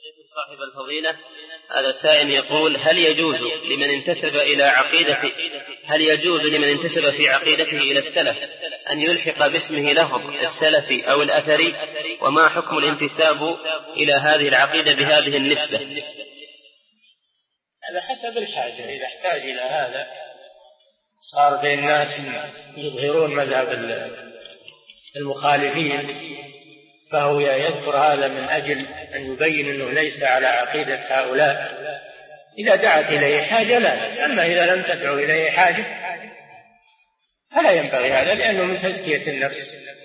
صاحب الفضيلة، هذا سائل يقول: هل يجوز لمن انتسب في عقيدته إلى السلف أن يلحق باسمه لفظ السلفي أو الأثري؟ وما حكم الانتساب إلى هذه العقيدة بهذه النسبة؟ هذا حسب الحاجة. إذا احتاج إلى هذا صار بين الناس يظهرون مذهب المخالفين، فهو يذكر هذا من أجل أن يبين أنه ليس على عقيدة هؤلاء. إذا دعت إليه حاجة لا بأس، أما إذا لم تدعو إليه حاجة فلا ينبغي هذا، لأنه من تزكية النفس.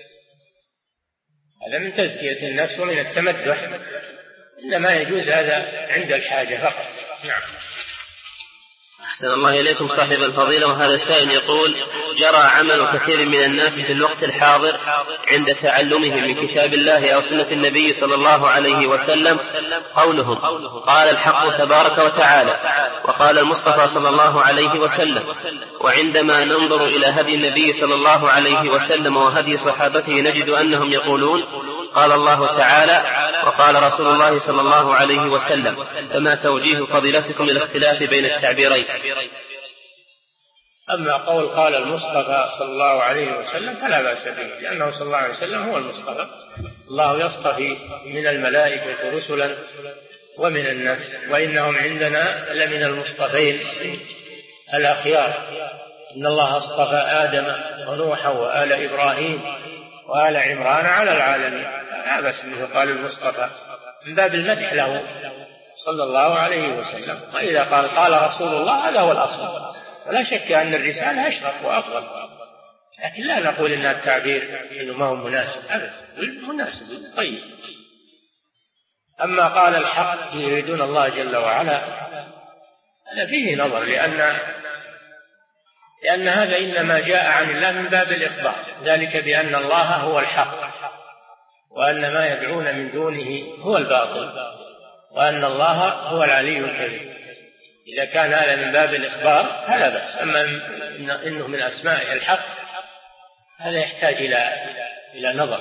هذا من تزكية النفس ومن التمدح، إنما يجوز هذا عند الحاجة فقط. نعم. أحسن الله إليكم صاحب الفضيلة، وهذا السائل يقول: جرى عمل كثير من الناس في الوقت الحاضر عند تعلمهم من كتاب الله أو سنة النبي صلى الله عليه وسلم قولهم: قال الحق تبارك وتعالى، وقال المصطفى صلى الله عليه وسلم. وعندما ننظر إلى هدي النبي صلى الله عليه وسلم وهدي صحابته نجد أنهم يقولون: قال الله تعالى وقال رسول الله صلى الله عليه وسلم. فما توجيه فضيلتكم للاختلاف بين التعبيرين؟ أما قول قال المصطفى صلى الله عليه وسلم فلا بأس به، لأنه صلى الله عليه وسلم هو المصطفى. الله يصطفي من الملائكة رسلا ومن الناس، وإنهم عندنا لمن المصطفين الأخيار. إن الله اصطفى آدم ونوحا وآل إبراهيم وآل عمران على العالمين. لا بأس به قال المصطفى من باب المدح له صلى الله عليه وسلم. وإذا قال رسول الله هذا هو الأصل، ولا شك أن الرسالة أشرف وأفضل، لكن لا نقول إن التعبير إنه ما هو مناسب، أبدا مناسب طيب. أما قال الحق يريدون الله جل وعلا، هذا فيه نظر، لأن هذا إنما جاء عن الله من باب الإخبار، ذلك بأن الله هو الحق وأن ما يدعون من دونه هو الباطل وأن الله هو العلي الكبير. إذا كان هذا من باب الإخبار فلا بأس، أما إنه من أسماء الحق هذا يحتاج إلى نظر.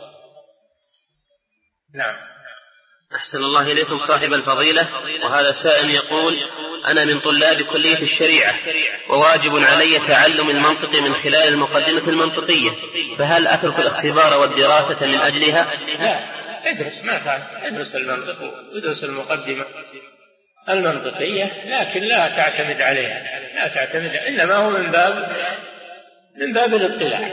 نعم. أحسن الله إليكم صاحب الفضيلة، وهذا سائل يقول: أنا من طلاب كلية الشريعة وواجب علي تعلم المنطق من خلال المقدمة المنطقية، فهل أترك الاختبار والدراسة من أجلها؟ لا، ادرس ما فعل، ادرس المنطق وادرس المقدمة المنطقية، لكن لا تعتمد عليها، لا تعتمد، إنما هو من باب الاطلاع.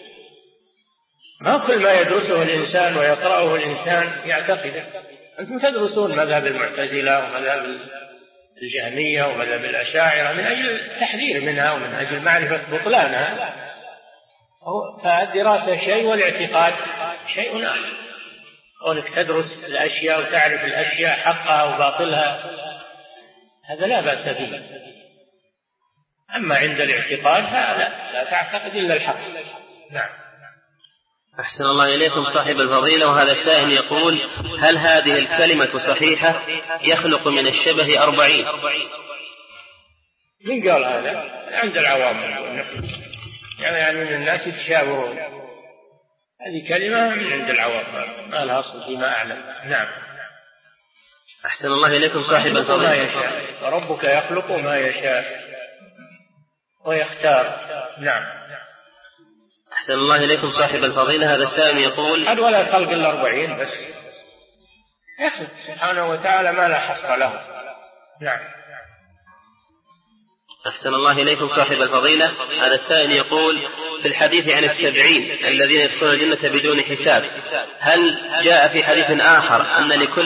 ما كل ما يدرسه الإنسان ويقرأه الإنسان يعتقده. أنتم تدرسون مذهب المعتزلة ومذهب الجهمية ومذهب الأشاعرة من أجل التحذير منها ومن أجل معرفة بطلانها، فالدراسة شيء والاعتقاد شيء آخر. كونك تدرس الأشياء وتعرف الأشياء حقها وباطلها هذا لا بأس به، أما عند الاعتقاد لا تعتقد إلا الحق. نعم. أحسن الله إليكم صاحب الفضيلة، وهذا السائل يقول: هل هذه الكلمة صحيحة؟ يخلق من الشبه 40. من قال هذا؟ عند العوام، يعني من الناس يتشاورون. هذه كلمة من عند العوام ما لها أصل فيما أعلم. نعم. أحسن الله إليكم صاحب الفضيلة، ما يشاء وربك يخلق ما يشاء ويختار. نعم. أحسن الله إليكم صاحب الفضيلة، هذا السائل يقول: ولا خلق إلا 40 بس، يخلق سبحانه وتعالى ما لا حصر له. نعم. أحسن الله إليكم صاحب الفضيلة، هذا السائل يقول: في الحديث عن 70 الذين يدخلون الجنة بدون حساب، هل جاء في حديث آخر أن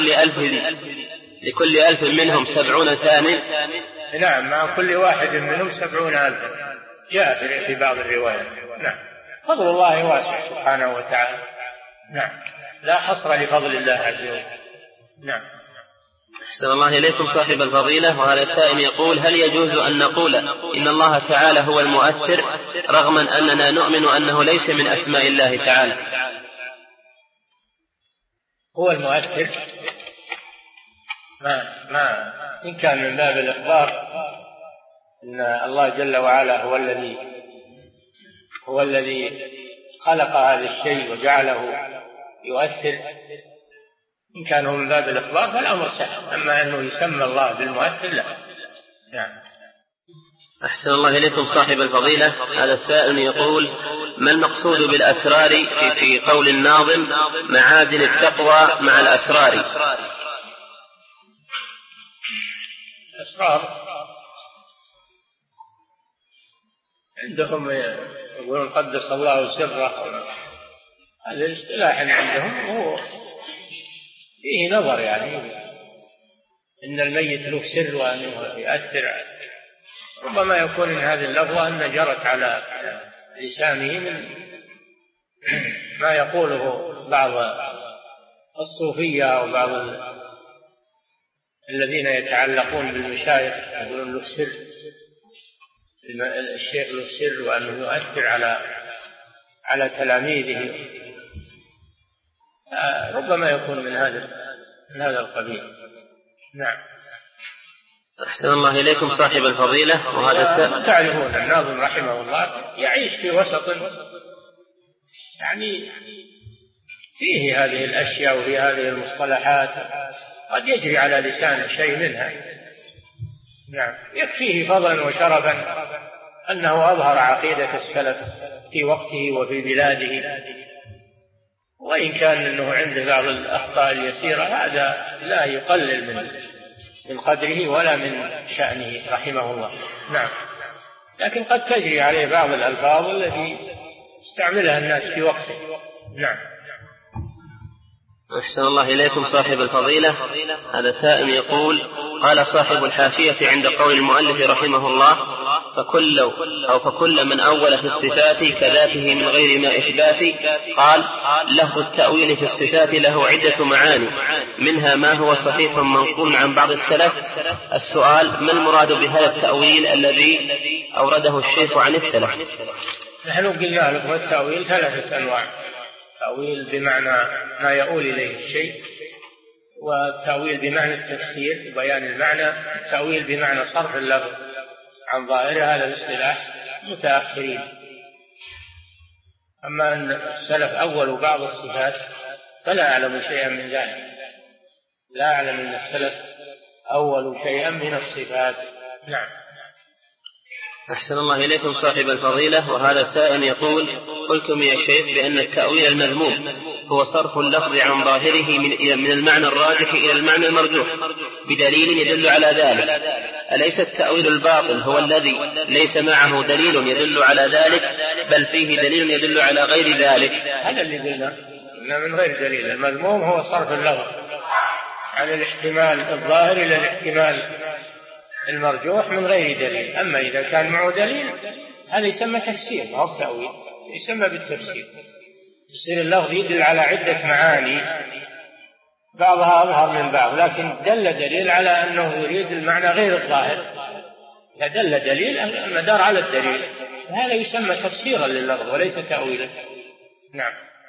لكل 1000 منهم 70 ثانٍ؟ نعم، مع كل واحد منهم 70,000 جاء في بعض الروايات. نعم. فضل الله واسع سبحانه وتعالى. نعم، لا حصر لفضل الله عز وجل. نعم. أحسن الله إليكم صاحب الفضيلة، وهذا السائل يقول: هل يجوز أن نقول إن الله تعالى هو المؤثر رغم أننا نؤمن أنه ليس من أسماء الله تعالى؟ هو المؤثر ما إن كان من باب الإخبار إن الله جل وعلا هو الذي خلق هذا الشيء وجعله يؤثر إن كان من باب الإخبار فالأمر سهل، أما أنه يسمى الله بالمؤثر لا. نعم. أحسن الله إليكم صاحب الفضيلة. هذا السائل يقول: ما المقصود بالأسرار في قول الناظم معادن التقوى مع الأسرار؟ الأسرار عندهم يقولون قدس الله سره، هذا الاصطلاح عندهم هو فيه نظر، يعني إن الميت له سر وأنه يؤثر. ربما يكون من هذه اللفظة أن جرت على لسانه من ما يقوله بعض الصوفية وبعض الذين يتعلقون بالمشايخ، يقولون له سر، الشيخ له سر وأنه يؤثر على تلاميذه. ربما يكون من هذا القبيل. نعم. أحسن الله إليكم صاحب الفضيلة. وهذا تعرفون الناظم رحمه الله يعيش في وسط يعني فيه هذه الأشياء وفي هذه المصطلحات، قد يجري على لسانه شيء منها. نعم. يكفيه فضلا وشرفا أنه أظهر عقيدة السلف في وقته وفي بلاده، وإن كان أنه عنده بعض الأخطاء اليسيرة هذا لا يقلل من قدره ولا من شأنه رحمه الله. نعم. لكن قد تجري عليه بعض الألفاظ التي استعملها الناس في وقته. نعم. أحسن الله إليكم صاحب الفضيلة. هذا سائل يقول: قال صاحب الحاشية عند قول المؤلف رحمه الله: فكل من أول في الصفات كذاته من غير ما إثبات. قال: لفظ التأويل في الصفات له عدة معاني، منها ما هو صحيح منقول عن بعض السلف. السؤال: ما المراد بهذا التأويل الذي أورده الشيخ عن السلف؟ نحن قلنا لكم التأويل 3 أنواع: تأويل بمعنى ما يؤول إليه الشيء، والتأويل بمعنى التفسير وبيان المعنى، التأويل بمعنى صرف اللفظ عن ظاهره. هذا الاصطلاح متأخرين. أما أن السلف أولوا بعض الصفات فلا أعلم شيئا من ذلك، لا أعلم أن السلف أولوا شيئا من الصفات. نعم. أحسن الله إليكم صاحب الفضيلة. وهذا سائل يقول: قلتم يا شيخ بأن التأويل المذموم هو صرف اللفظ عن ظاهره من المعنى الراجح إلى المعنى المرجوح بدليل يدل على ذلك. أليس التأويل الباطل هو الذي ليس معه دليل يدل على ذلك، بل فيه دليل يدل على غير ذلك؟ هذا اللي قلنا من غير دليل. المذموم هو صرف اللفظ عن الاحتمال الظاهر إلى الاحتمال المرجوح من غير دليل. أما إذا كان معه دليل هذا يسمى تفسير، ما هو تأويل، يسمى بالتفسير. يصير اللفظ يدل على عدة معاني بعضها أظهر من بعض، لكن دل دليل على أنه يريد المعنى غير الظاهر. إذا دل دليل المدار على الدليل، هذا يسمى تفسيرا لللفظ وليس تأويلا. نعم.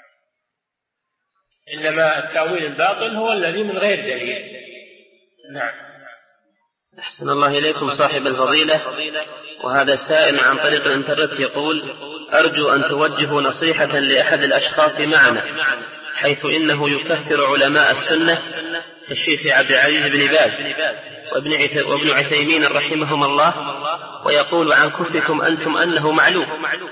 إنما التأويل الباطل هو الذي من غير دليل. نعم. أحسن الله إليكم صاحب الفضيلة. وهذا السائل عن طريق الإنترنت يقول: أرجو أن توجهوا نصيحة لأحد الأشخاص معنا، حيث إنه يكفر علماء السنة كالشيخ عبد العزيز بن باز وابن عثيمين رحمهم الله، ويقول عن كفركم أنتم أنه معلوم.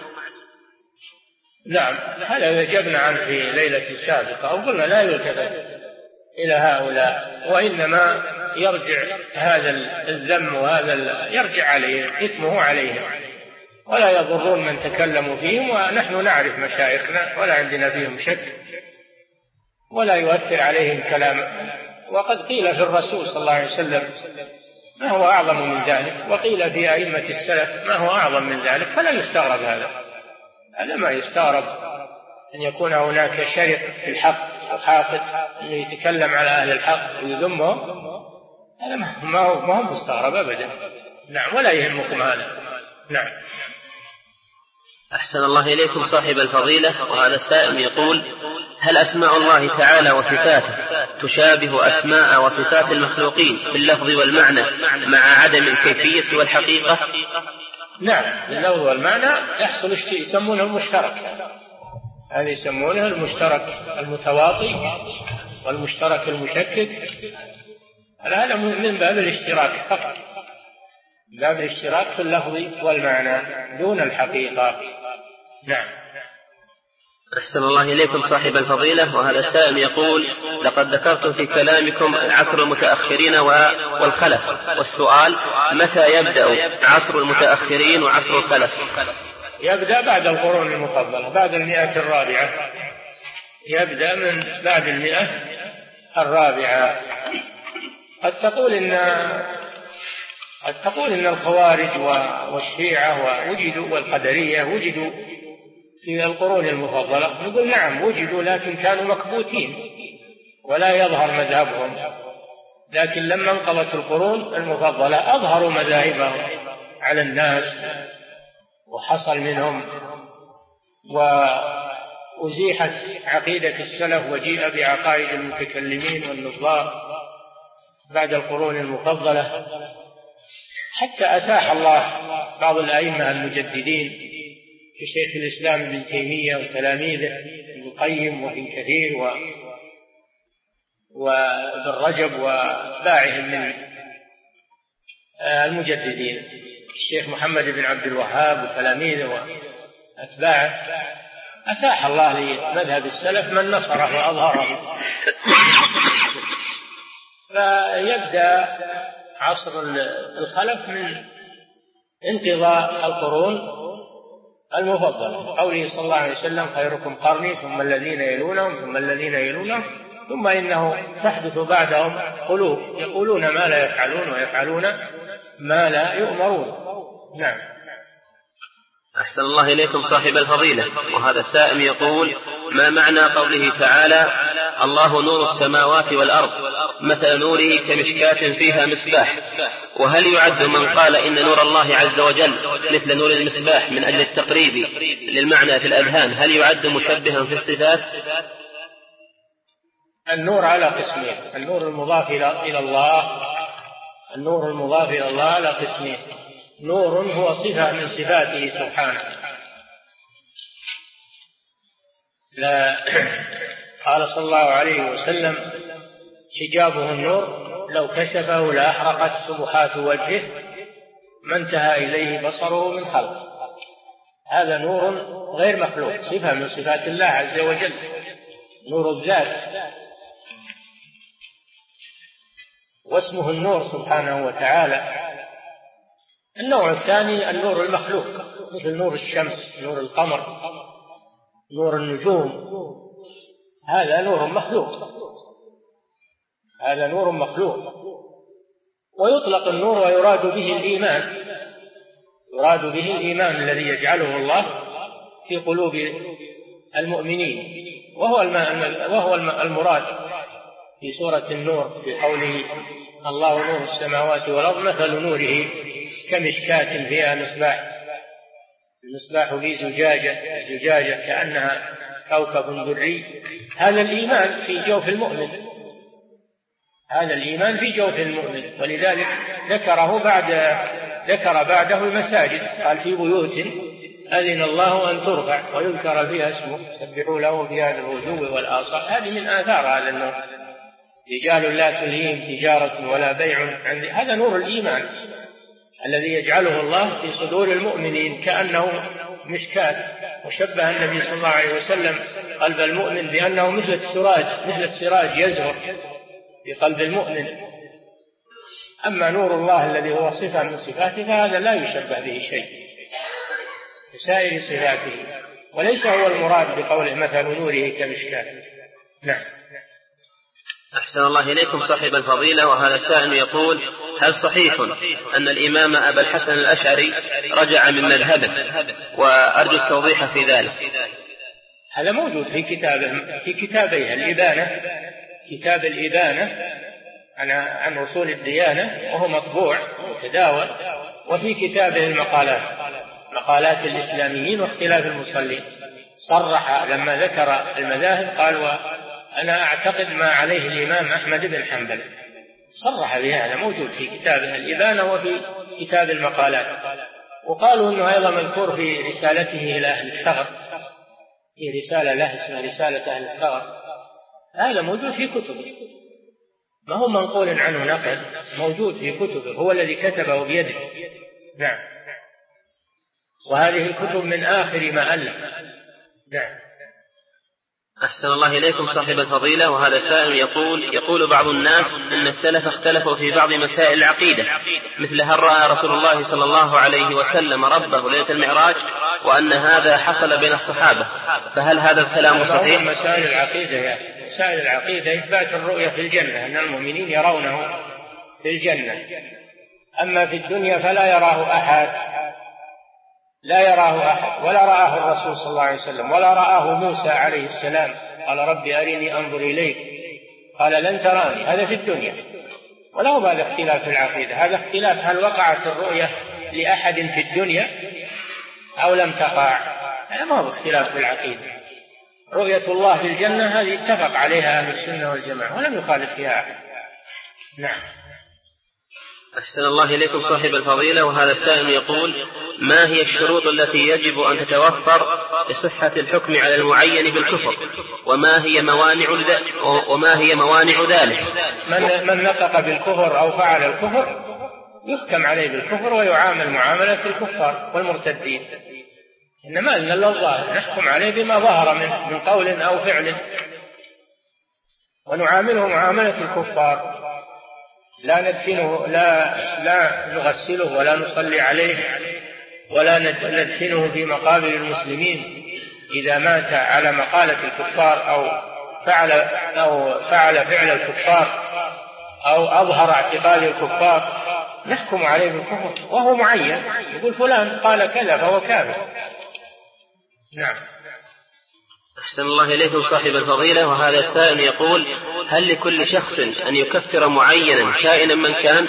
نعم، هذا أجبنا عنه في ليلة سابقة وقلنا لا يلتفت إلى هؤلاء، وإنما يرجع هذا الذم وهذا يرجع عليه، إثمه عليهم، ولا يضرون من تكلموا فيهم. ونحن نعرف مشايخنا ولا عندنا فيهم شك، ولا يؤثر عليهم كلام. وقد قيل في الرسول صلى الله عليه وسلم ما هو أعظم من ذلك، وقيل في أئمة السلف ما هو أعظم من ذلك، فلا يستغرب هذا ما يستغرب أن يكون هناك شرق في الحق وحاقد أن يتكلم على أهل الحق ويذمهم. هذا ما هو مستغرب أبدا. نعم، ولا يهمكم هذا. نعم. أحسن الله إليكم صاحب الفضيلة. وهذا السائل يقول: هل أسماء الله تعالى وصفاته تشابه أسماء وصفات المخلوقين في اللفظ والمعنى مع عدم الكيفية والحقيقة؟ نعم، اللفظ والمعنى يحصل يسمونه المشترك، هذا يسمونه المشترك المتواطي والمشترك المشكك، هذا من باب الاشتراك فقط، من باب الاشتراك في اللفظ والمعنى دون الحقيقة. نعم. أحسن الله إليكم صاحب الفضيلة. وهذا السائل يقول: لقد ذكرتم في كلامكم عصر المتأخرين والخلف، والسؤال: متى يبدأ عصر المتأخرين وعصر الخلف؟ يبدأ بعد القرون المفضلة، بعد 100 يبدأ من بعد 100. قد تقول إن الخوارج والشيعة والقدرية وجدوا في القرون المفضلة. نقول نعم وجدوا، لكن كانوا مكبوتين ولا يظهر مذهبهم، لكن لما انقضت القرون المفضلة أظهروا مذاهبهم على الناس، وحصل منهم وأزيحت عقيدة السلف وجيء بعقائد المتكلمين والنظار بعد القرون المفضلة، حتى أتاح الله بعض الأئمة المجددين كشيخ الإسلام ابن تيمية وتلاميذه ابن القيم وابن كثير وابن رجب وأتباعهم من المجددين، الشيخ محمد بن عبد الوهاب وتلاميذه وأتباعه. أتاح الله لمذهب السلف من نصره وأظهره. فيبدأ عصر الخلف من انقضاء القرون المفضلة، قوله صلى الله عليه وسلم: خيركم قرني ثم الذين يلونهم ثم الذين يلونهم ثم إنه تحدث بعدهم قلوب يقولون ما لا يفعلون ويفعلون ما لا يؤمرون. نعم. أحسن الله إليكم صاحب الفضيلة. وهذا السائل يقول: ما معنى قوله تعالى: الله نور السماوات والأرض، مثل نوره كمشكاة فيها مصباح؟ وهل يعد من قال إن نور الله عز وجل مثل نور المصباح من أجل التقريب للمعنى في الأذهان، هل يعد مشبها في الصفات؟ النور على قسمين: النور المضاف إلى الله على قسمين: نور هو صفة من صفاته سبحانه، لا قال صلى الله عليه وسلم: حجابه النور لو كشفه لأحرقت سبحات وجهه ما انتهى إليه بصره من خلق. هذا نور غير مخلوق، صفة من صفات الله عز وجل، نور الذات، واسمه النور سبحانه وتعالى. النوع الثاني النور المخلوق، مثل نور الشمس، نور القمر، نور النجوم، هذا نور مخلوق. ويطلق النور ويراد به الإيمان الذي يجعله الله في قلوب المؤمنين، وهو المراد في سورة النور في قوله: الله نور السماوات والأرض مثل نوره كمشكاة فيها المصباح في زجاجة كأنها كوكب دري. هذا الإيمان في جوف المؤمن، ولذلك ذكر بعده المساجد، قال: في بيوت أذن الله أن ترفع ويذكر فيها اسمه يسبحوا له فيها بالغدو والآصال. هذه من آثار هذا النور: رجال لا تلهيهم تجارة ولا بيع. هذا نور الإيمان الذي يجعله الله في صدور المؤمنين كأنه مشكاة. وشبه النبي صلى الله عليه وسلم قلب المؤمن بأنه مثل السراج يزهر في قلب المؤمن. أما نور الله الذي هو صفة من صفاته فهذا لا يشبه به شيء بسائر صفاته، وليس هو المراد بقوله مثل نوره كمشكاة. نعم. أحسن الله إليكم صاحب الفضيلة. وهذا السائل يقول: هل صحيح أن الإمام أبا الحسن الأشعري رجع من مذهبه؟ وأرجو التوضيح في ذلك. هذا موجود في كتابيه كتاب الإبانة عن أصول الديانة، وهو مطبوع ومتداول، وفي كتابه مقالات الإسلاميين واختلاف المصلين. صرح لما ذكر المذاهب قال: وأنا أعتقد ما عليه الإمام أحمد بن حنبل. صرح بهذا، موجود في كتابه الإبانة وفي كتاب المقالات. وقالوا أنه أيضا مذكور في رسالته إلى أهل الثغر، في رسالة له اسمها رسالة أهل الثغر، هذا موجود في كتبه، ما هو منقول عنه نقل، موجود في كتبه، هو الذي كتبه بيده. نعم. وهذه الكتب من آخر ما ألف. نعم. أحسن الله إليكم صاحب الفضيلة. وهذا سائل يقول بعض الناس إن السلف اختلفوا في بعض مسائل العقيدة، مثل هل رأى رسول الله صلى الله عليه وسلم ربه ليلة المعراج، وأن هذا حصل بين الصحابة، فهل هذا الكلام صحيح؟ مسائل العقيدة مسائل العقيدة إثبات الرؤية في الجنة، أن المؤمنين يرونه في الجنة، أما في الدنيا فلا يراه أحد، لا يراه أحد، ولا رآه الرسول صلى الله عليه وسلم، ولا رآه موسى عليه السلام، قال ربي أرني أنظر إليك، قال لن تراني، هذا في الدنيا. وله هذا اختلاف في العقيدة، هذا اختلاف هل وقعت الرؤية لأحد في الدنيا أو لم تقع، هذا ما هو اختلاف في العقيدة. رؤية الله في الجنة هذه اتفق عليها أهل السنة والجماعة ولم يخالف فيها أحد. نعم. أحسن الله إليكم صاحب الفضيلة. وهذا السائل يقول ما هي الشروط التي يجب أن تتوفر لصحة الحكم على المعين بالكفر، وما هي موانع ذلك؟ من نطق بالكفر أو فعل الكفر يحكم عليه بالكفر ويعامل معاملة الكفار والمرتدين، إنما لنا الظاهر نحكم عليه بما ظهر من قول أو فعل، ونعامله معاملة الكفار، لا ندفنه، لا نغسله ولا نصلي عليه، ولا ندفنه في مقابر المسلمين إذا مات على مقالة الكفار أو فعل فعل الكفار أو أظهر اعتقاد الكفار، نحكم عليه بالكفر وهو معين، يقول فلان قال كذا فهو كافر. نعم. أحسن الله إليكم صاحب الفضيلة. وهذا السائل يقول هل لكل شخص أن يكفر معينا كائنا من كان؟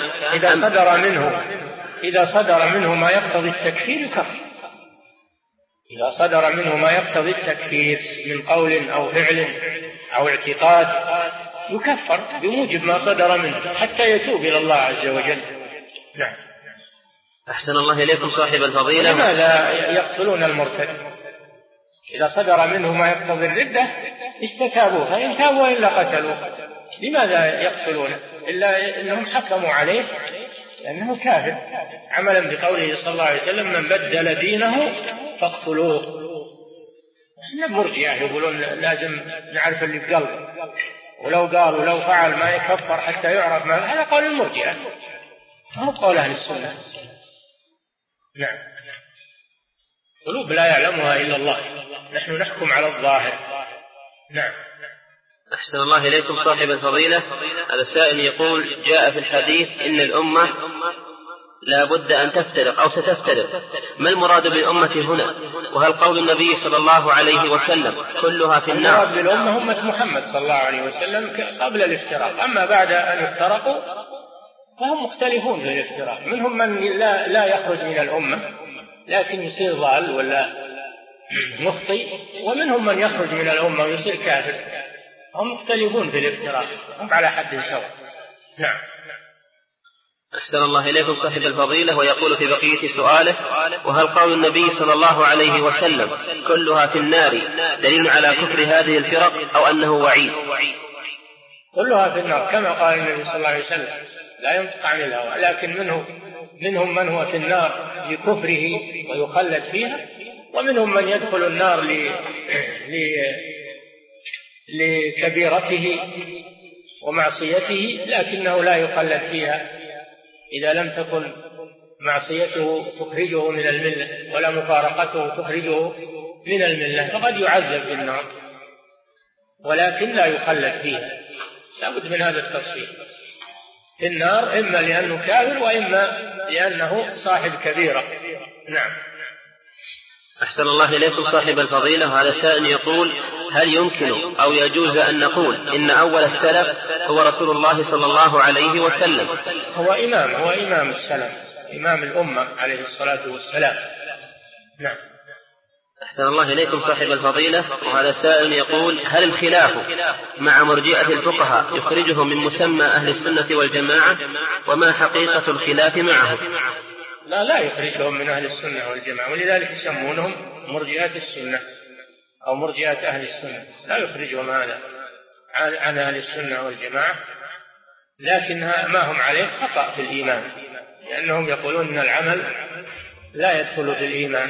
إذا صدر منه ما يقتضي التكفير يكفر، إذا صدر منه ما يقتضي التكفير من قول أو فعل أو اعتقاد يكفر بموجب ما صدر منه حتى يتوب إلى الله عز وجل. نعم. أحسن الله إليكم صاحب الفضيلة. لماذا يقتلون المرتد؟ إذا صدر منه ما يقتضي الردة استتابوه، فإن تابوا وإلا قتلوه. لماذا يقتلونه؟ إلا أنهم حكموا عليه لأنه كافر، عملا بقوله صلى الله عليه وسلم من بدل دينه فاقتلوه. المرجئة يقولون لازم نعرف اللي في قلبه، ولو قال ولو فعل ما يكفر حتى يعرف ما، هذا قول المرجئة، هو قول أهل السنة. نعم. قلوب لا يعلمها إلا الله، نحن نحكم على الظاهر. نعم. أحسن الله إليكم صاحب الفضيلة. هذا السائل يقول جاء في الحديث إن الأمة لا بد أن تفترق أو ستفترق، ما المراد بالأمة هنا؟ وهل قول النبي صلى الله عليه وسلم كلها في النار؟ المراد بالأمة أمة محمد صلى الله عليه وسلم قبل الافتراق، أما بعد أن افترقوا فهم مختلفون في الافتراق، منهم من لا يخرج من الأمة لكن يصير ضال ولا مخطئ، ومنهم من يخرج من الأمة ويصير كافر، هم مختلفون في الافتراق، هم على حد سواء. نعم. أحسن الله إليكم صاحب الفضيلة. ويقول في بقية سؤاله وهل قول النبي صلى الله عليه وسلم كلها في النار دليل على كفر هذه الفرق أو أنه وعيد؟ كلها في النار كما قال النبي صلى الله عليه وسلم، لا ينطق عن الهوى، لكن منهم من هو في النار لكفره ويخلد فيها، ومنهم من يدخل النار لكبيرته ومعصيته لكنه لا يخلد فيها إذا لم تكن معصيته تخرجه من الملة ولا مفارقته تخرجه من الملة، فقد يعذب في النار ولكن لا يخلد فيها. لابد من هذا التفصيل. في النار إما لأنه كافر وإما لأنه صاحب كبيرة. نعم. أحسن الله إليكم صاحب الفضيلة. هذا سائل يقول هل يمكن أو يجوز أن نقول إن أول السلف هو رسول الله صلى الله عليه وسلم؟ هو إمام السلف، إمام الأمة عليه الصلاة والسلام. نعم. أحسن الله إليكم صاحب الفضيلة. وهذا سائل يقول هل الخلاف مع مرجئة الفقهاء يخرجهم من مسمى أهل السنة والجماعة، وما حقيقة الخلاف معهم؟ لا يخرجهم من أهل السنة والجماعة، ولذلك يسمونهم مرجئة السنة أو مرجئة أهل السنة، لا يخرجهم هذا عن أهل السنة والجماعة، لكنها ما هم عليه خطأ في الإيمان، لأنهم يقولون أن العمل لا يدخل في الإيمان.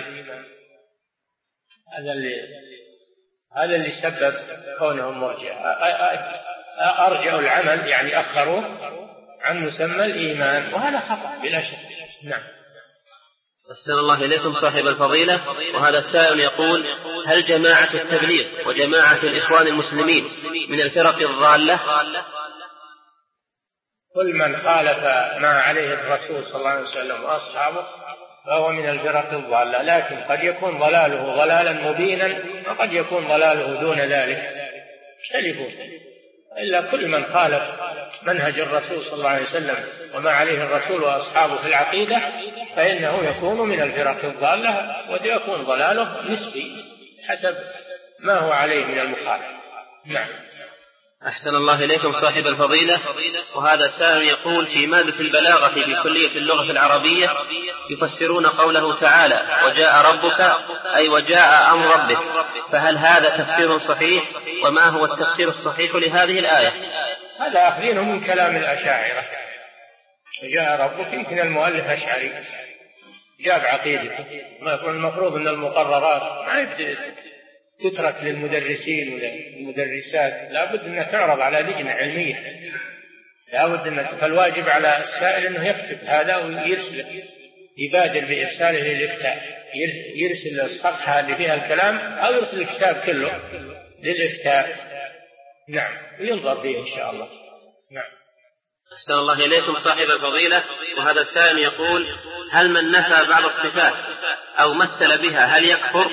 هذا اللي سبب كونهم مرجئة، أرجعوا العمل يعني أخروه عن مسمى الإيمان، وهذا خطأ بلا شك. نعم. أحسن الله إليكم صاحب الفضيلة. وهذا السائل يقول: هل جماعة التبليغ وجماعة الإخوان المسلمين من الفرق الضالة؟ كل من خالف ما عليه الرسول صلى الله عليه وسلم وأصحابه فهو من الفرق الضالة، لكن قد يكون ضلاله ضلالا مبينا وقد يكون ضلاله دون ذلك، يختلفون. إلا كل من خالف منهج الرسول صلى الله عليه وسلم وما عليه الرسول وأصحابه في العقيدة فإنه يكون من الفرق الضالة، ويكون ضلاله نسبي حسب ما هو عليه من المخالف. نعم. أحسن الله إليكم صاحب الفضيلة. وهذا سائل يقول: في مادة البلاغة في كلية اللغة العربية يفسرون قوله تعالى: وجاء ربك، أي وجاء أمر ربك، فهل هذا تفسير صحيح؟ وما هو التفسير الصحيح لهذه الآية؟ هذا أخذينه من كلام الأشاعرة. وجاء ربك يمكن المؤلف أشعري جاب عقيدته، ما يكون المفروض أن المقررات ما تترك للمدرسين والمدرسات، لا بد أن تعرض على لجنة علمية، لا بد أن فالواجب على السائل أنه يكتب هذا ويرسله، يبادر بإرساله للإفتاء، يرسل الصفحة اللي فيها الكلام أو يرسل الكتاب كله للإفتاء. نعم، وينظر فيه إن شاء الله. نعم. أحسن الله إليكم صاحب الفضيلة. وهذا السائل يقول: هل من نفى بعض الصفات أو مثل بها هل يكفر؟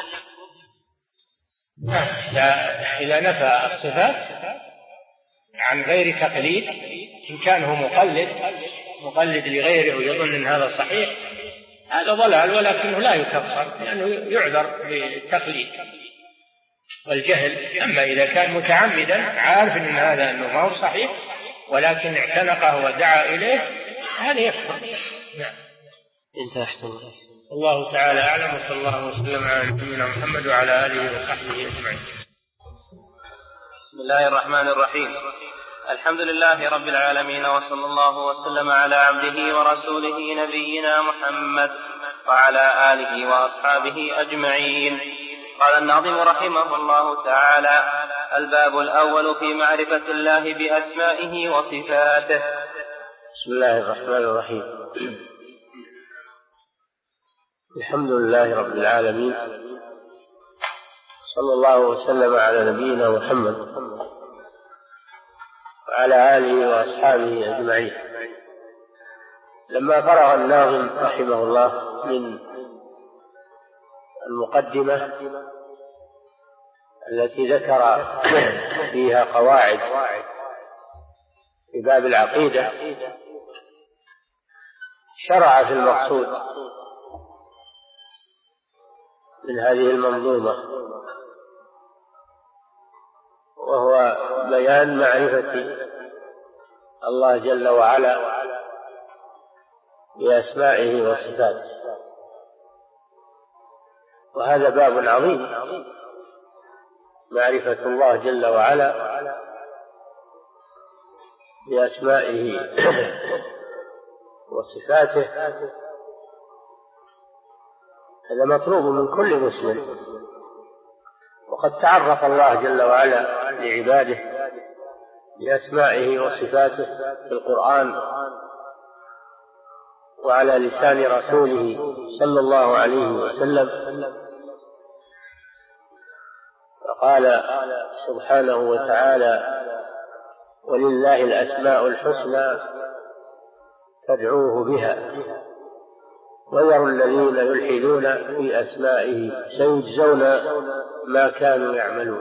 إذا نفى الصفات عن غير تقليد، إن كان هو مقلد لغيره ويظن أن هذا صحيح، هذا ضلال، ولكنه لا يكفر لأنه يعذر بالتقليد والجهل. أما إذا كان متعمدا عارف أن هذا أنه ما هو صحيح ولكن اعتنقه ودعا إليه، هذا يكفر. نعم. انت أحسن الله تعالى أعلم، وصلى الله وسلم على نبينا محمد وعلى آله وصحبه أجمعين. بسم الله الرحمن الرحيم. الحمد لله رب العالمين، وصلى الله وسلم على عبده ورسوله نبينا محمد وعلى آله وأصحابه أجمعين. قال الناظم رحمه الله تعالى: الباب الأول في معرفة الله بأسمائه وصفاته. بسم الله الرحمن الرحيم. الحمد لله رب العالمين، صلى الله وسلم على نبينا محمد وعلى آله وأصحابه أجمعين. لما فرغ الناظم رحمه الله من المقدمة التي ذكر فيها قواعد في باب العقيدة، شرع في المقصود من هذه المنظومة، وهو بيان معرفة الله جل وعلا بأسمائه وصفاته. وهذا باب عظيم، معرفة الله جل وعلا بأسمائه وصفاته، هذا مطلوب من كل مسلم. وقد تعرف الله جل وعلا لعباده بأسمائه وصفاته في القرآن وعلى لسان رسوله صلى الله عليه وسلم، فقال سبحانه وتعالى: ولله الأسماء الحسنى فادعوه بها وذروا الذين يلحدون في أسمائه سيجزون ما كانوا يعملون.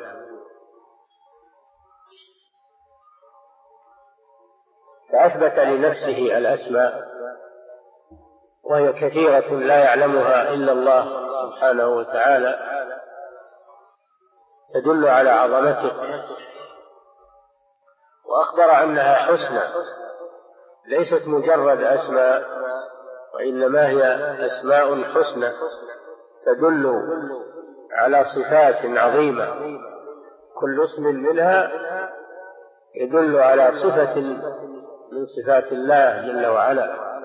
فأثبت لنفسه الأسماء، وهي كثيرة لا يعلمها إلا الله سبحانه وتعالى، تدل على عظمته، وأخبر أنها حسنى، ليست مجرد أسماء، وإنما هي أسماء حسنى تدل على صفات عظيمة، كل اسم منها يدل على صفة من صفات الله جل وعلا.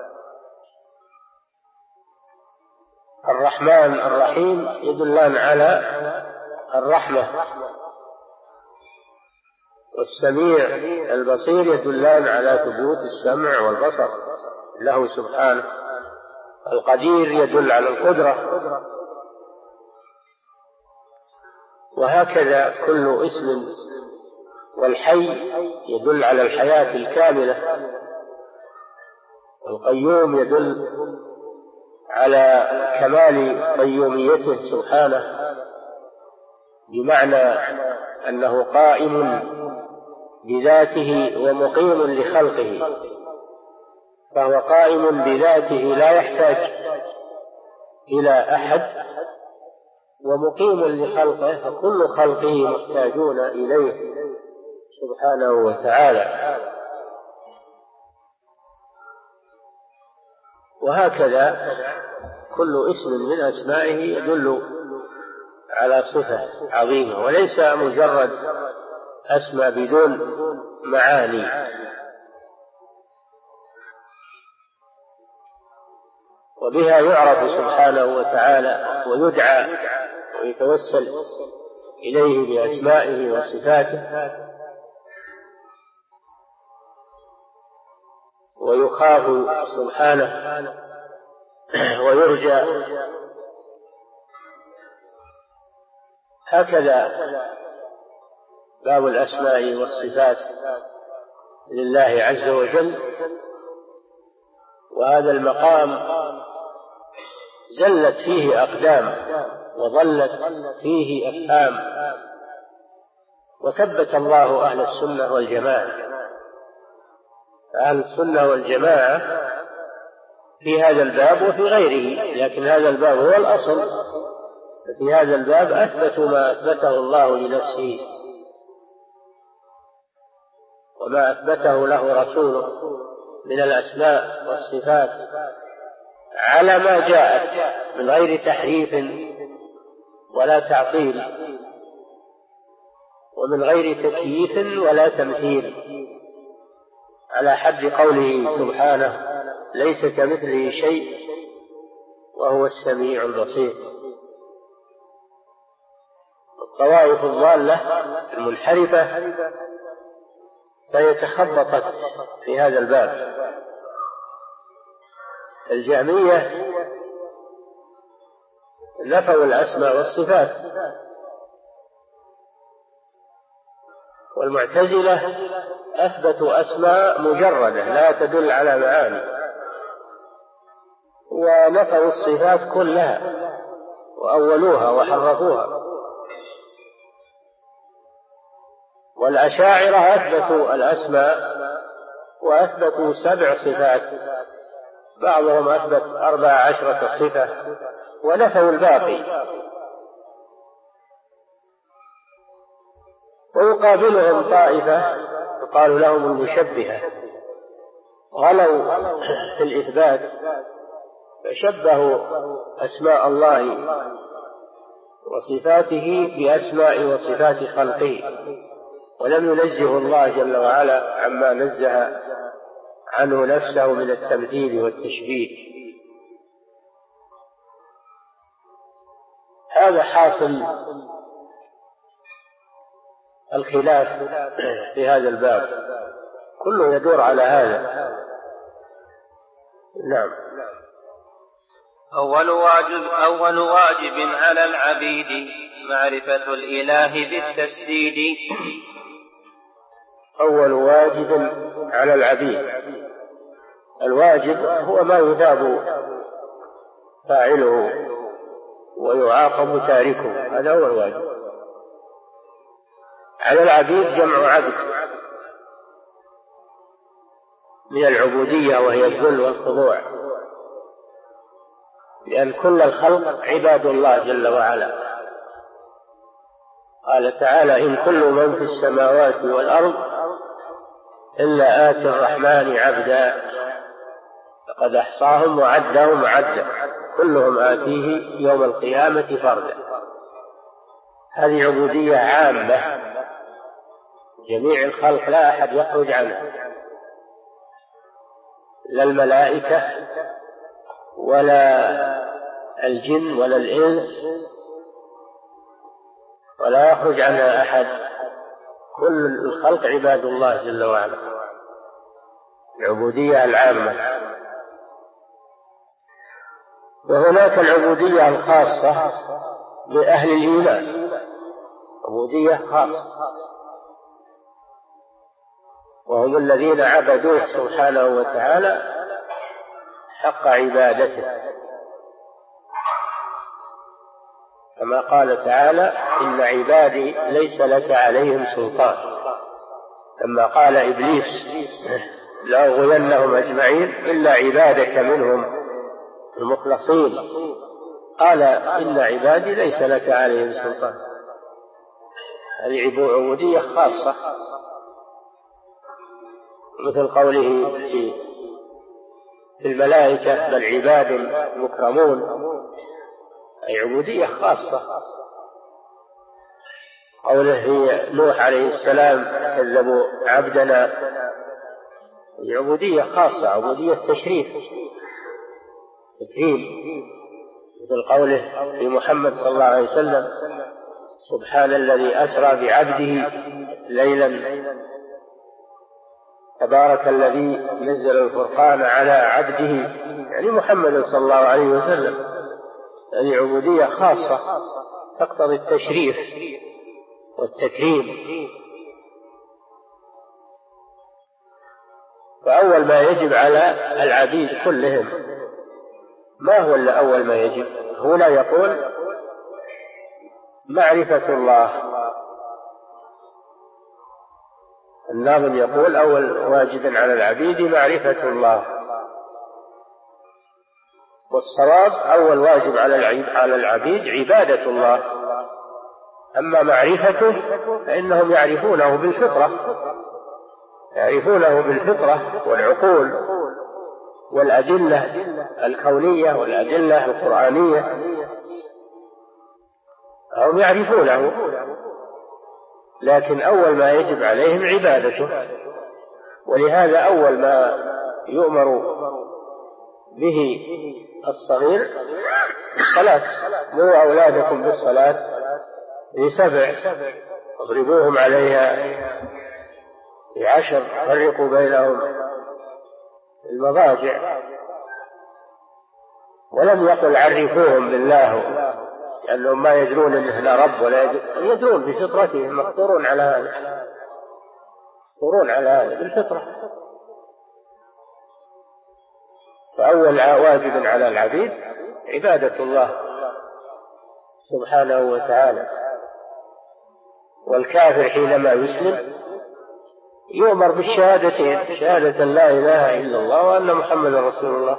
الرحمن الرحيم يدلان على الرحمة، والسميع البصير يدلان على ثبوت السمع والبصر له سبحانه. القدير يدل على القدرة، وهكذا كل اسم. والحي يدل على الحياة الكاملة، والقيوم يدل على كمال قيوميته سبحانه، بمعنى أنه قائم بذاته ومقيم لخلقه، فهو قائم بذاته لا يحتاج إلى أحد، ومقيم لخلقه، فكل خلقه محتاجون إليه سبحانه وتعالى. وهكذا كل اسم من أسمائه يدل على صفة عظيمة، وليس مجرد أسماء بدون معاني. وبها يعرف سبحانه وتعالى ويدعى ويتوسل إليه بأسمائه وصفاته، ويخاف سبحانه ويرجى. هكذا باب الأسماء والصفات لله عز وجل. وهذا المقام زلت فيه أقدام وضلت فيه أفهام، وثبت الله أهل السنة والجماعة. أهل السنة والجماعة في هذا الباب وفي غيره، لكن هذا الباب هو الأصل. في هذا الباب أثبتوا ما أثبته الله لنفسه وما أثبته له رسوله من الأسماء والصفات على ما جاءت، من غير تحريف ولا تعطيل، ومن غير تكييف ولا تمثيل، على حد قوله سبحانه: ليس كمثله شيء وهو السميع البصير. الطوائف الضالة المنحرفة فهي تخبطت في هذا الباب. الجهمية نفوا الأسماء والصفات، والمعتزلة أثبتوا أسماء مجردة لا تدل على معاني، ونفوا الصفات كلها وأولوها وحرفوها. والأشاعرة أثبتوا الأسماء وأثبتوا 7 صفات، بعضهم أثبت 14 صفة ونفوا الباقي. ويقابلهم طائفة يقال لهم المشبهة، غلوا في الإثبات، فشبهوا أسماء الله وصفاته بأسماء وصفات خلقه، ولم ينزه الله جل وعلا عما نزه عنه نفسه من التمثيل والتشبيه. هذا حاصل الخلاف في هذا الباب، كله يدور على هذا. نعم. أول واجب على العبيد معرفة الإله بالتسديد. أول واجب على العبيد، الواجب هو ما يثاب فاعله ويعاقب تاركه، هذا هو الواجب. على العبيد جمع عبد من العبودية، وهي الذل والخضوع، لأن كل الخلق عباد الله جل وعلا. قال تعالى: إن كل من في السماوات والأرض إلا آتي الرحمن عبدا فقد أحصاهم وعدهم عدا كلهم آتيه يوم القيامة فردا. هذه عبودية عامة، جميع الخلق لا أحد يخرج عنه، لا الملائكة ولا الجن ولا الإنس، ولا يخرج عنها أحد، كل الخلق عباد الله جل وعلا، العبودية العامة. وهناك العبودية الخاصة لأهل الإيمان، عبودية خاصة، وهم الذين عبدوه سبحانه وتعالى حق عبادته، كما قال تعالى: إن عبادي ليس لك عليهم سلطان، كما قال إبليس: لأغوينهم أجمعين إلا عبادك منهم المخلصين، قال: إن عبادي ليس لك عليهم سلطان. هذه عبودية خاصة، مثل قوله في الملائكة: بل عباد مكرمون، أي عبودية خاصة. قوله في نوح عليه السلام: كذبوا عبدنا، عبودية خاصة، عبودية تشريف تكريم. مثل قوله في محمد صلى الله عليه وسلم: سبحان الذي أسرى بعبده ليلا، تبارك الذي نزل الفرقان على عبده، يعني محمد صلى الله عليه وسلم. هذه عبودية خاصة تقتضي التشريف والتكريم. فأول ما يجب على العبيد كلهم، ما هو إلا أول ما يجب؟ هنا يقول معرفة الله. الناظم يقول: أول واجب على العبيد معرفة الله، والصواب أول واجب على العبيد عبادة الله. أما معرفته فإنهم يعرفونه بالفطرة، يعرفونه بالفطرة والعقول والأدلة الكونية والأدلة القرآنية، هم يعرفونه، لكن أول ما يجب عليهم عبادته. ولهذا أول ما يؤمر به الصغير الصلاة: مروا أولادكم بالصلاة ل7 واضربوهم عليها ل10 فرقوا بينهم المضاجع. ولم يقل عرفوهم بالله، لأنهم ما يدرون أنه رب، ولا يدرون بفطرتهم، مقدورون على هذا، مقدورون على هذا بالفطرة. فأول واجب على العبيد عبادة الله سبحانه وتعالى. والكافر حينما يسلم يؤمر بالشهادتين: شهادة لا إله إلا الله وأن محمد رسول الله،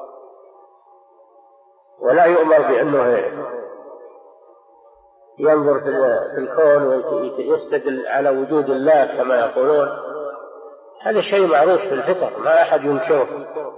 ولا يؤمر بأنه ينظر في الكون ويستدل على وجود الله كما يقولون. هذا شيء معروف في الفطر، ما أحد ينكره.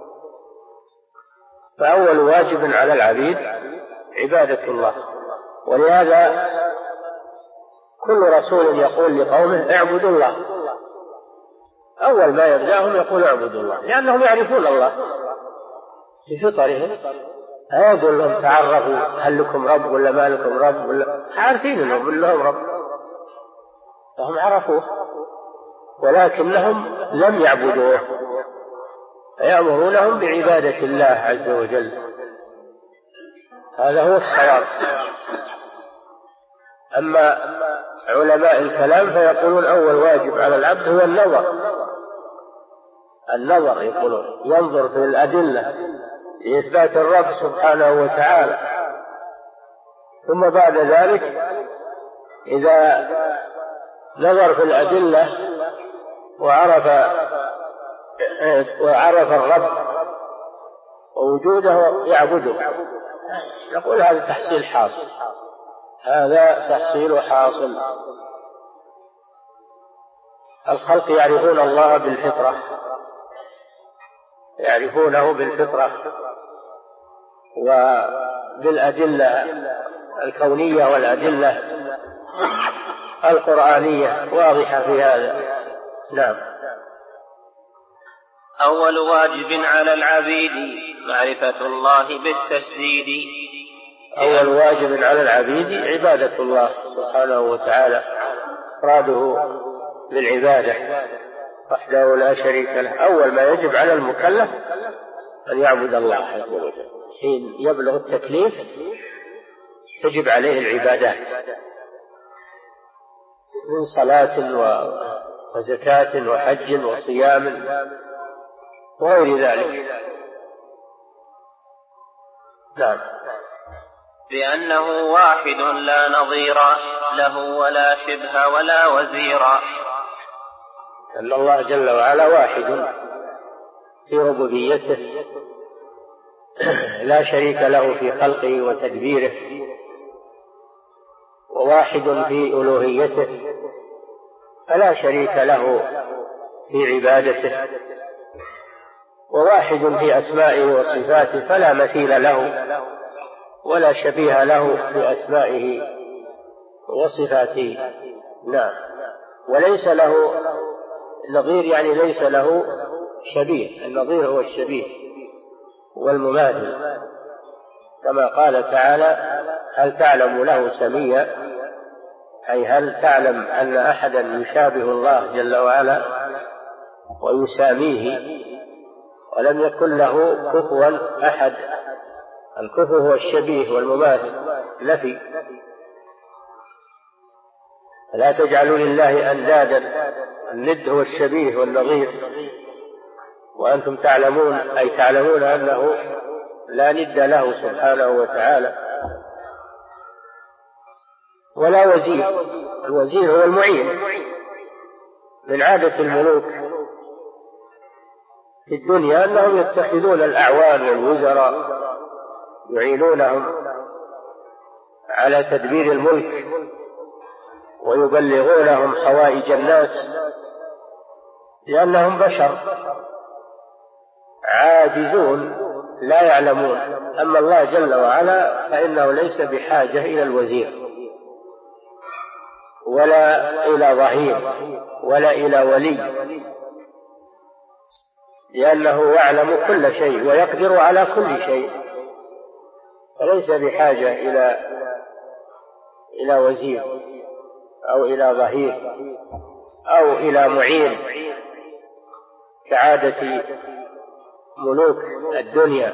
فأول واجب على العبيد عبادة الله. ولهذا كل رسول يقول لقومه: اعبدوا الله. أول ما يبدأهم يقول: اعبدوا الله، لأنهم يعرفون الله بفطرهم. يقول لهم: تعرفوا هل لكم رب ولا ما لكم رب، ولا عارفين أنهم لهم رب، فهم عرفوه، ولكنهم لم يعبدوه، فيأمرونهم بعبادة الله عز وجل. هذا هو الصواب. أما علماء الكلام فيقولون: أول واجب على العبد هو النظر، يقولون ينظر في الأدلة لإثبات الرب سبحانه وتعالى، ثم بعد ذلك إذا نظر في الأدلة وعرف الرب ووجوده يعبده. نقول هذا تحصيل حاصل، هذا تحصيل حاصل. الخلق يعرفون الله بالفطرة، يعرفونه بالفطرة وبالأدلة الكونية والأدلة القرآنية واضحة في هذا. نعم. أول واجب على العبيد معرفة الله بالتسديد. أول واجب على العبيد عبادة الله سبحانه وتعالى، إفراده بالعبادة وحده لا شريك له. أول ما يجب على المكلف أن يعبد الله عز وجل. حين يبلغ التكليف تجب عليه العبادات من صلاة وزكاة وحج وصيام وغير ذلك. نعم. بأنه واحد لا نظير له ولا شبه ولا وزير. أن الله جل وعلا واحد في ربوبيته لا شريك له في خلقه وتدبيره، وواحد في ألوهيته فلا شريك له في عبادته، وواحد في أسمائه وصفاته فلا مثيل له ولا شبيه له في أسمائه وصفاته. نعم. وليس له نظير، يعني ليس له شبيه. النظير هو الشبيه والمماثل، كما قال تعالى: هل تعلم له سميا؟ أي هل تعلم أن أحدا يشابه الله جل وعلا ويساميه ولم يكن له كفوا أحد. الكفو هو الشبيه والمماثل نفي. لا تجعلوا لله أندادا، الند هو الشبيه والنظير، وأنتم تعلمون، أي تعلمون أنه لا ند له سبحانه وتعالى. ولا وزير. الوزير هو المعين. من عادة الملوك في الدنيا أنهم يتخذون الأعوان والوزراء يعينونهم على تدبير الملك ويبلغونهم حوائج الناس، لأنهم بشر عاجزون لا يعلمون. أما الله جل وعلا فإنه ليس بحاجة إلى الوزير ولا إلى ظهير ولا إلى ولي، لأنه يعلم كل شيء ويقدر على كل شيء، فليس بحاجة إلى وزير أو إلى ظهير أو إلى معين كعادة ملوك الدنيا.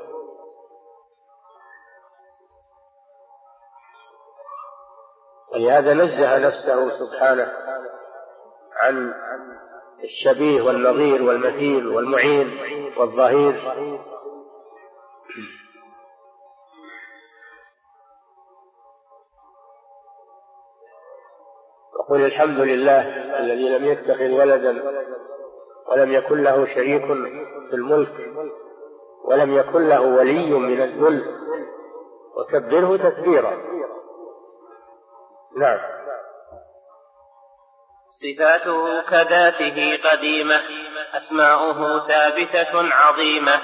ولهذا نزه نفسه سبحانه عن الشبيه والنظير والمثيل والمعين والظهير. وقل الحمد لله الذي لم يتخذ ولدا ولم يكن له شريك في الملك ولم يكن له ولي من الذل وكبره تكبيرا. نعم. صفاته كذاته قديمة، أسماؤه ثابتة عظيمة.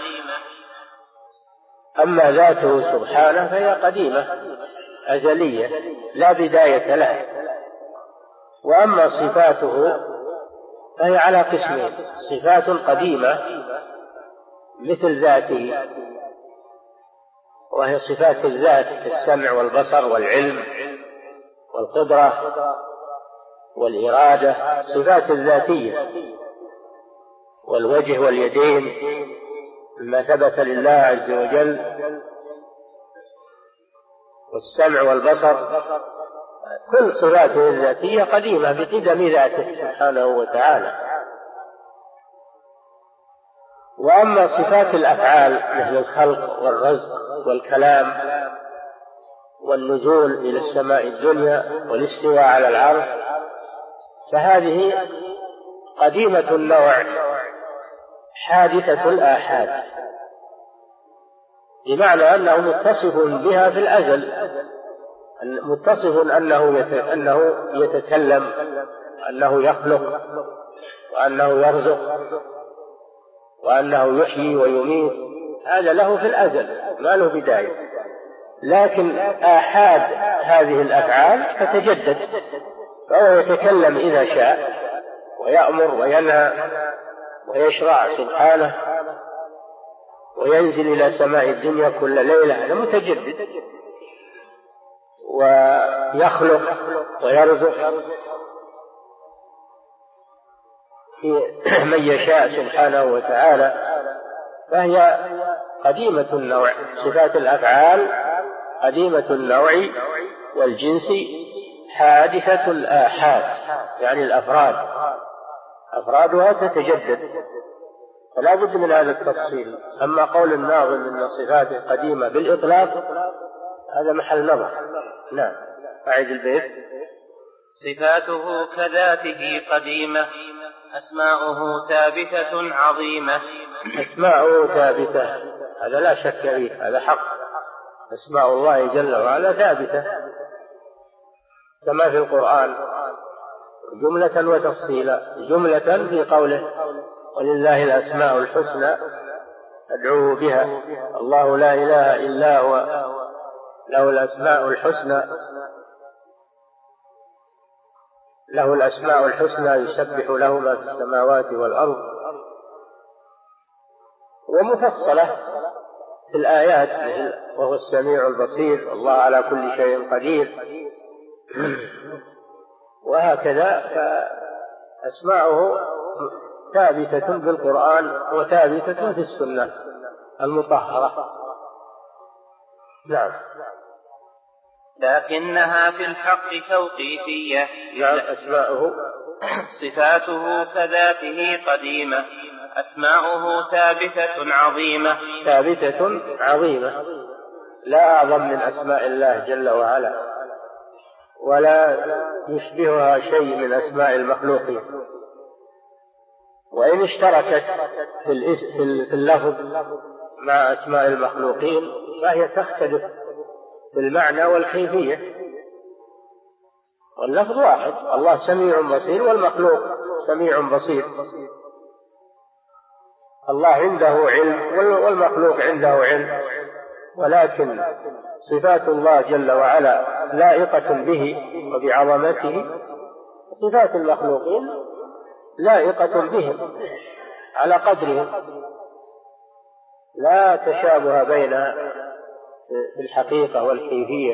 أما ذاته سبحانه فهي قديمة أزلية لا بداية لها. وأما صفاته فهي على قسمين: صفات قديمة مثل ذاته، وهي صفات الذات كالسمع والبصر والعلم والقدرة والإرادة، صفات الذاتية، والوجه واليدين مما ثبت لله عز وجل، والسمع والبصر، كل صفاته الذاتية قديمة بقدم ذاته سبحانه وتعالى. وأما صفات الأفعال مثل الخلق والرزق والكلام والنزول إلى السماء الدنيا والاستواء على العرش، فهذه قديمة النوع حادثة الآحاد، بمعنى أنه متصف بها في الأزل، متصف أنه يتكلم، أنه يخلق، وأنه يرزق، وأنه يحيي ويميت، هذا له في الأزل ما له بداية. لكن آحاد هذه الأفعال تتجدد فهو يتكلم إذا شاء ويأمر وينهى ويشرع سبحانه وينزل إلى سماء الدنيا كل ليلة. هذا متجدد، ويخلق ويرزق من يشاء سبحانه وتعالى. فهي قديمة النوع، صفات الأفعال قديمة النوع والجنس، حادثة الآحاد، يعني الأفراد أفرادها تتجدد، فلا بد من هذا التفصيل. أما قول الناظم إن صفاته قديمة بالإطلاق هذا محل نظر. نعم، أعيد البيت. صفاته كذاته قديمة، أسماؤه ثابتة عظيمة. أسماؤه ثابتة، هذا لا شك فيه، هذا حق. أسماء الله جل وعلا ثابتة كما في القرآن جملة وتفصيلا. جملة في قوله ولله الأسماء الحسنى أدعوه بها، الله لا إله إلا هو له الأسماء الحسنى، له الأسماء الحسنى يسبح له ما في السماوات والأرض. ومفصلة في الآيات وهو السميع البصير، الله على كل شيء قدير، وهكذا. فأسماؤه ثابتة بالقرآن وثابتة في السنة المطهرة. نعم. لكنها في الحق توقيفية. نعم، أسماؤه صفاته كذاته قديمة، أسماؤه ثابتة عظيمة. ثابتة عظيمة، لا أعظم من أسماء الله جل وعلا، ولا يشبهها شيء من أسماء المخلوقين. وإن اشتركت في اللفظ مع أسماء المخلوقين فهي تختلف في المعنى والكيفية، واللفظ واحد، الله سميع بصير والمخلوق سميع بصير. الله عنده علم والمخلوق عنده علم، ولكن صفات الله جل وعلا لائقة به وبعظمته، صفات المخلوقين لائقة بهم على قدرهم، لا تشابه بينها في الحقيقة والكيفية،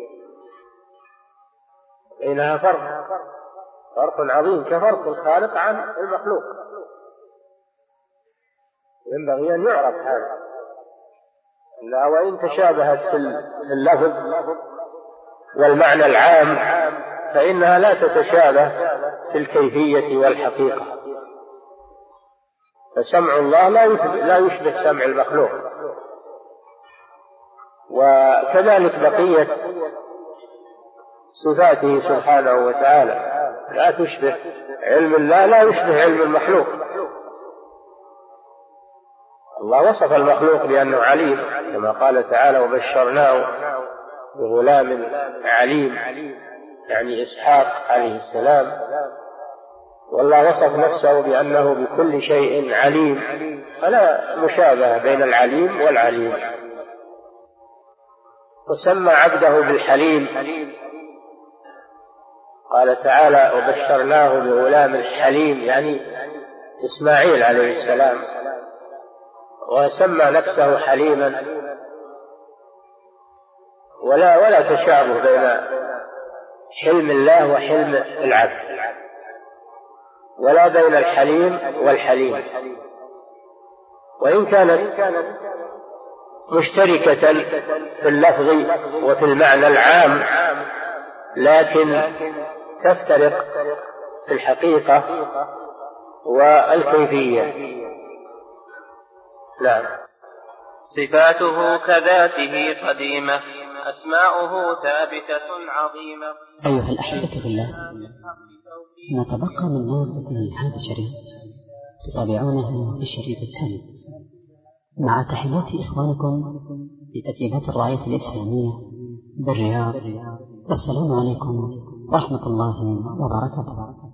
بينها فرق عظيم كفرق الخالق عن المخلوق. ينبغي أن يعرف هذا، أنها وإن تشابهت في اللفظ والمعنى العام فإنها لا تتشابه في الكيفية والحقيقة. فسمع الله لا يشبه سمع المخلوق، وكذلك بقية صفاته سبحانه وتعالى لا تشبه. علم الله لا يشبه علم المخلوق. الله وصف المخلوق بأنه عليم كما قال تعالى وبشرناه بغلام عليم، يعني إسحاق عليه السلام. والله وصف نفسه بأنه بكل شيء عليم، فلا مشابهة بين العليم والعليم. وسمى عبده بالحليم، قال تعالى وبشرناه بغلام حليم، يعني إسماعيل عليه السلام، وسمى نفسه حليما. ولا تشابه بين حلم الله وحلم العبد، ولا بين الحليم والحليم، وإن كانت مشتركة في اللفظ وفي المعنى العام لكن تفترق في الحقيقة والكيفية. نعم. صفاته كذاته قديمة، أسماؤه ثابتة عظيمة. أيها الأحبة في الله، نتبقى من مادة هذا الشريط تتابعونها في الشريط الثاني، مع تحيات إخوانكم في تسجيلات الراية الإسلامية بالرياض. والسلام عليكم ورحمة الله وبركاته.